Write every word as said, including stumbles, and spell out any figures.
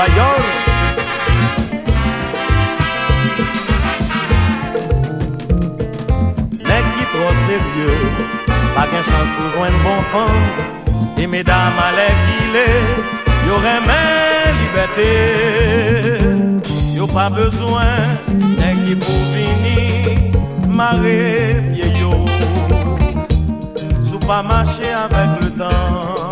Bayol. Nèg qui trop sérieux, pas qu'une chance pour joindre bon fond. Et mesdames à l'air qu'il est, y'aurait même liberté. Y'au pas besoin nèg qui pour venir marrer pied yo. Sous pas marcher avec le temps.